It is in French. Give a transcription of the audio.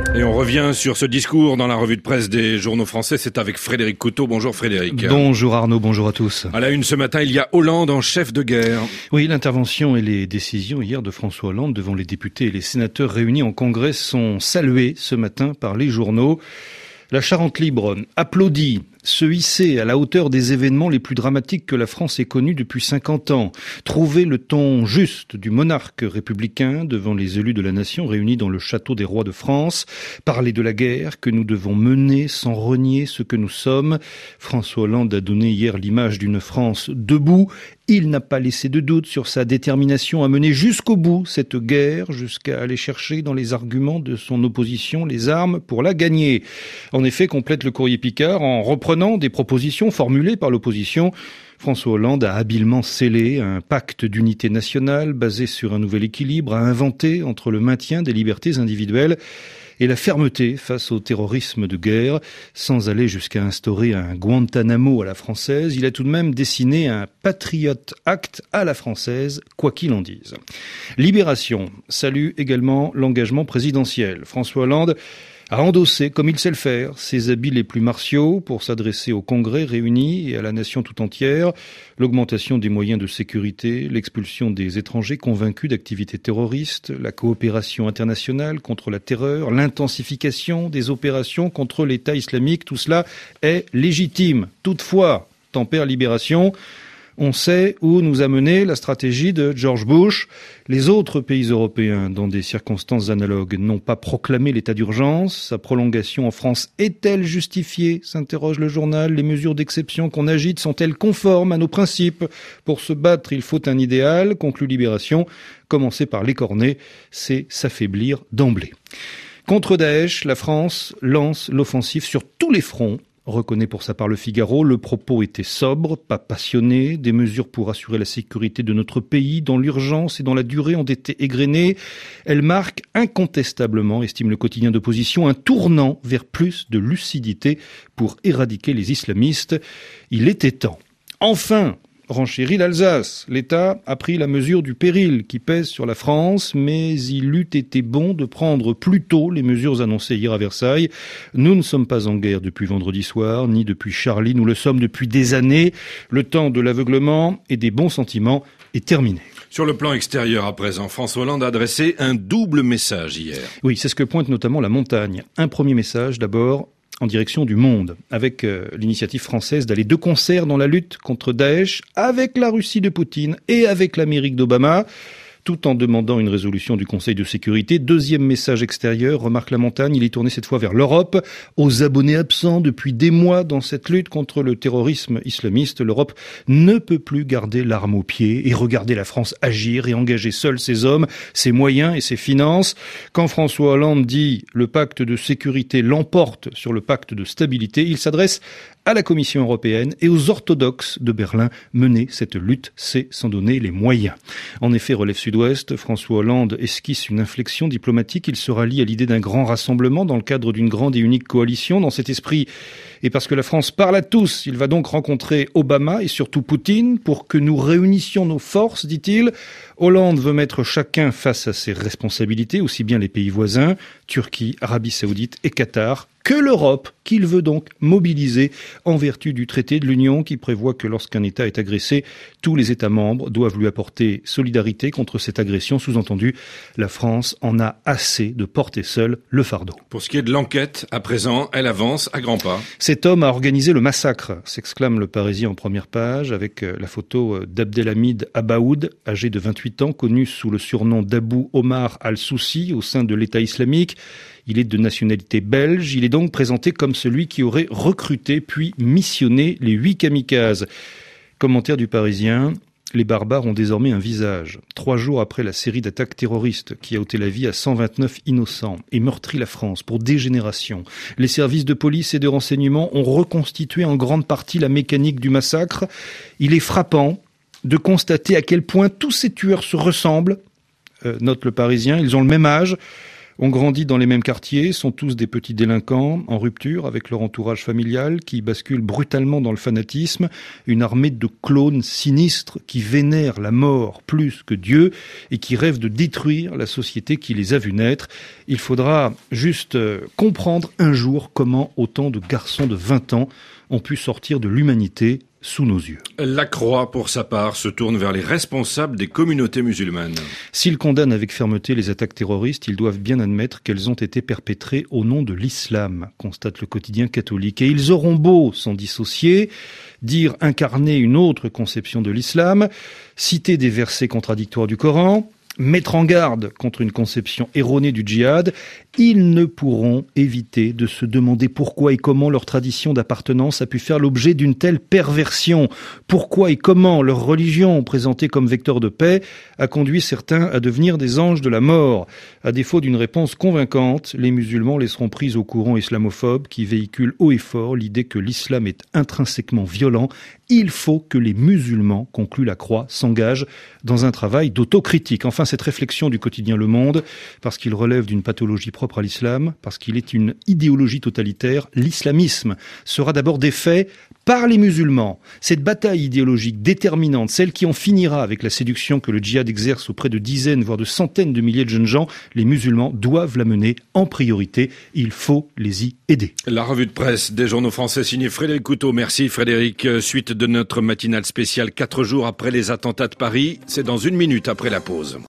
Et on revient sur ce discours dans la revue de presse des journaux français. C'est avec Frédéric Couteau. Bonjour Frédéric. Bonjour Arnaud, bonjour à tous. À la une ce matin, il y a Hollande en chef de guerre. Oui, l'intervention et les décisions hier de François Hollande devant les députés et les sénateurs réunis en congrès sont saluées ce matin par les journaux. La Charente libre applaudit se hisser à la hauteur des événements les plus dramatiques que la France ait connus depuis 50 ans. Trouver le ton juste du monarque républicain devant les élus de la nation réunis dans le château des rois de France. Parler de la guerre que nous devons mener sans renier ce que nous sommes. François Hollande a donné hier l'image d'une France debout. Il n'a pas laissé de doute sur sa détermination à mener jusqu'au bout cette guerre, jusqu'à aller chercher dans les arguments de son opposition les armes pour la gagner. En effet, complète le courrier Picard, en reprenant des propositions formulées par l'opposition, François Hollande a habilement scellé un pacte d'unité nationale basé sur un nouvel équilibre à inventer entre le maintien des libertés individuelles et la fermeté face au terrorisme de guerre. Sans aller jusqu'à instaurer un Guantanamo à la française, il a tout de même dessiné un Patriot Act à la française, quoi qu'il en dise. Libération salue également l'engagement présidentiel. François Hollande a endossé, comme il sait le faire, ses habits les plus martiaux pour s'adresser au Congrès réuni et à la nation tout entière. L'augmentation des moyens de sécurité, l'expulsion des étrangers convaincus d'activités terroristes, la coopération internationale contre la terreur, l'intensification des opérations contre l'État islamique, tout cela est légitime. Toutefois, tempère Libération, on sait où nous a mené la stratégie de George Bush. Les autres pays européens, dans des circonstances analogues, n'ont pas proclamé l'état d'urgence. Sa prolongation en France est-elle justifiée, s'interroge le journal. Les mesures d'exception qu'on agite sont-elles conformes à nos principes? Pour se battre, il faut un idéal, conclut Libération. Commencer par l'écorner, c'est s'affaiblir d'emblée. Contre Daesh, la France lance l'offensive sur tous les fronts. Reconnaît pour sa part le Figaro, le propos était sobre, pas passionné. Des mesures pour assurer la sécurité de notre pays dans l'urgence et dans la durée ont été égrenées. Elles marquent incontestablement, estime le quotidien d'opposition, un tournant vers plus de lucidité pour éradiquer les islamistes. Il était temps. Enfin, renchérit l'Alsace. L'État a pris la mesure du péril qui pèse sur la France, mais il eût été bon de prendre plus tôt les mesures annoncées hier à Versailles. Nous ne sommes pas en guerre depuis vendredi soir, ni depuis Charlie, nous le sommes depuis des années. Le temps de l'aveuglement et des bons sentiments est terminé. Sur le plan extérieur à présent, François Hollande a adressé un double message hier. Oui, c'est ce que pointe notamment la montagne. Un premier message d'abord en direction du monde, avec l'initiative française d'aller de concert dans la lutte contre Daesh, avec la Russie de Poutine et avec l'Amérique d'Obama, tout en demandant une résolution du Conseil de sécurité. Deuxième message extérieur, remarque la montagne, il est tourné cette fois vers l'Europe, aux abonnés absents depuis des mois dans cette lutte contre le terrorisme islamiste. L'Europe ne peut plus garder l'arme au pied et regarder la France agir et engager seule ses hommes, ses moyens et ses finances. Quand François Hollande dit « le pacte de sécurité l'emporte sur le pacte de stabilité », il s'adresse à la Commission européenne et aux orthodoxes de Berlin. Mener cette lutte, c'est s'en donner les moyens. En effet, relève Sud-Ouest, François Hollande esquisse une inflexion diplomatique. Il se rallie à l'idée d'un grand rassemblement dans le cadre d'une grande et unique coalition. Dans cet esprit, et parce que la France parle à tous, il va donc rencontrer Obama et surtout Poutine pour que nous réunissions nos forces, dit-il. Hollande veut mettre chacun face à ses responsabilités, aussi bien les pays voisins, Turquie, Arabie Saoudite et Qatar, que l'Europe, qu'il veut donc mobiliser en vertu du traité de l'Union qui prévoit que lorsqu'un État est agressé, tous les États membres doivent lui apporter solidarité contre cette agression. Sous-entendu, la France en a assez de porter seule le fardeau. Pour ce qui est de l'enquête, à présent, elle avance à grands pas. Cet homme a organisé le massacre, s'exclame le Parisien en première page, avec la photo d'Abdelhamid Abaoud, âgé de 28 ans, connu sous le surnom d'Abou Omar al-Soussi au sein de l'État islamique. Il est de nationalité belge. Il est donc présenté comme celui qui aurait recruté puis missionné les 8 kamikazes. Commentaire du Parisien. Les barbares ont désormais un visage. 3 jours après la série d'attaques terroristes qui a ôté la vie à 129 innocents et meurtri la France pour des générations, les services de police et de renseignement ont reconstitué en grande partie la mécanique du massacre. Il est frappant de constater à quel point tous ces tueurs se ressemblent, note le Parisien. Ils ont le même âge. ont grandi dans les mêmes quartiers, sont tous des petits délinquants en rupture avec leur entourage familial qui basculent brutalement dans le fanatisme, une armée de clones sinistres qui vénèrent la mort plus que Dieu et qui rêvent de détruire la société qui les a vus naître. Il faudra juste comprendre un jour comment autant de garçons de 20 ans ont pu sortir de l'humanité sous nos yeux. La Croix, pour sa part, se tourne vers les responsables des communautés musulmanes. S'ils condamnent avec fermeté les attaques terroristes, ils doivent bien admettre qu'elles ont été perpétrées au nom de l'islam, constate le quotidien catholique. Et ils auront beau s'en dissocier, dire incarner une autre conception de l'islam, citer des versets contradictoires du Coran, mettre en garde contre une conception erronée du djihad, ils ne pourront éviter de se demander pourquoi et comment leur tradition d'appartenance a pu faire l'objet d'une telle perversion. Pourquoi et comment leur religion, présentée comme vecteur de paix, a conduit certains à devenir des anges de la mort. À défaut d'une réponse convaincante, les musulmans laisseront prise au courant islamophobe qui véhicule haut et fort l'idée que l'islam est intrinsèquement violent. Il faut que les musulmans, conclut la Croix, s'engagent dans un travail d'autocritique. Enfin, cette réflexion du quotidien Le Monde, parce qu'il relève d'une pathologie propre à l'islam, parce qu'il est une idéologie totalitaire, l'islamisme sera d'abord défait par les musulmans. Cette bataille idéologique déterminante, celle qui en finira avec la séduction que le djihad exerce auprès de dizaines, voire de centaines de milliers de jeunes gens, les musulmans doivent la mener en priorité. Il faut les y aider. La revue de presse des journaux français signée Frédéric Couteau. Merci Frédéric. Suite de notre matinale spéciale 4 jours après les attentats de Paris. C'est dans 1 minute après la pause.